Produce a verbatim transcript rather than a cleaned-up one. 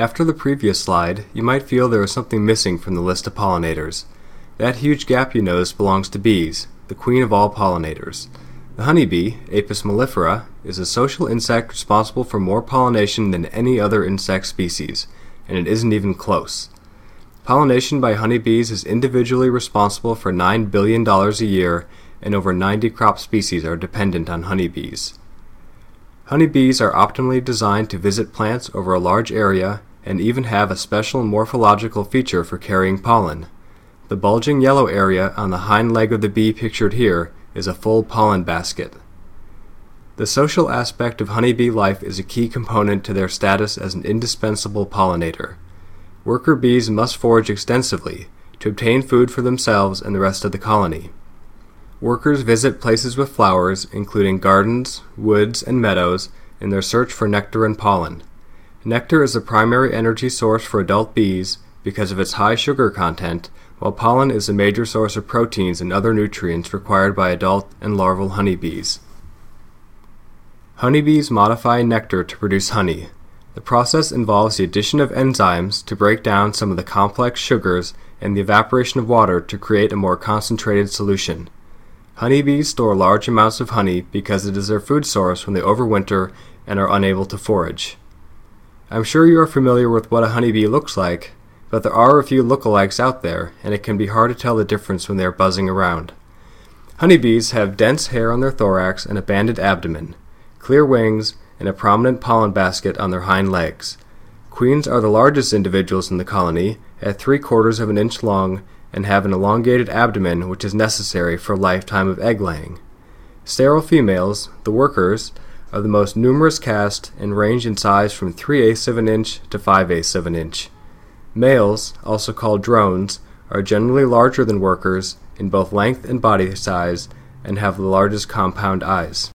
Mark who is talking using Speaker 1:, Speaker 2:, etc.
Speaker 1: After the previous slide, you might feel there is something missing from the list of pollinators. That huge gap you notice belongs to bees, the queen of all pollinators. The honeybee, Apis mellifera, is a social insect responsible for more pollination than any other insect species, and it isn't even close. Pollination by honeybees is individually responsible for nine billion dollars a year, and over ninety crop species are dependent on honeybees. Honeybees are optimally designed to visit plants over a large area and even have a special morphological feature for carrying pollen. The bulging yellow area on the hind leg of the bee pictured here is a full pollen basket. The social aspect of honeybee life is a key component to their status as an indispensable pollinator. Worker bees must forage extensively to obtain food for themselves and the rest of the colony. Workers visit places with flowers, including gardens, woods, and meadows, in their search for nectar and pollen. Nectar is the primary energy source for adult bees because of its high sugar content, while pollen is a major source of proteins and other nutrients required by adult and larval honeybees. Honeybees modify nectar to produce honey. The process involves the addition of enzymes to break down some of the complex sugars and the evaporation of water to create a more concentrated solution. Honeybees store large amounts of honey because it is their food source when they overwinter and are unable to forage. I'm sure you are familiar with what a honeybee looks like, but there are a few lookalikes out there, and it can be hard to tell the difference when they are buzzing around. Honeybees have dense hair on their thorax and a banded abdomen, clear wings, and a prominent pollen basket on their hind legs. Queens are the largest individuals in the colony, at three quarters of an inch long, and have an elongated abdomen which is necessary for a lifetime of egg laying. Sterile females, the workers, are the most numerous caste and range in size from three eighths of an inch to five eighths of an inch. Males, also called drones, are generally larger than workers in both length and body size and have the largest compound eyes.